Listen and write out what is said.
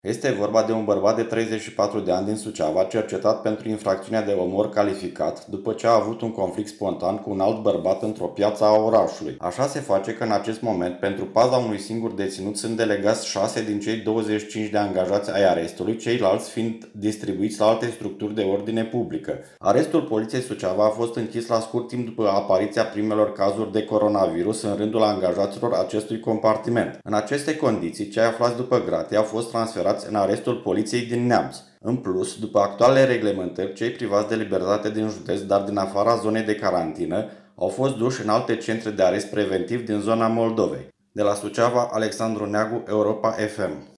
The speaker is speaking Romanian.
Este vorba de un bărbat de 34 de ani din Suceava, cercetat pentru infracțiunea de omor calificat, după ce a avut un conflict spontan cu un alt bărbat într-o piață a orașului. Așa se face că în acest moment, pentru paza unui singur deținut, sunt delegați 6 din cei 25 de angajați ai arestului, ceilalți fiind distribuiți la alte structuri de ordine publică. Arestul Poliției Suceava a fost închis la scurt timp după apariția primelor cazuri de coronavirus în rândul angajaților acestui compartiment. În aceste condiții, cei aflați după gratie au fost transferați în arestul poliției din Neamț. În plus, după actualele reglementări, cei privați de libertate din județ, dar din afara zonei de carantină, au fost duși în alte centre de arest preventiv din zona Moldovei. De la Suceava, Alexandru Neagu, Europa FM.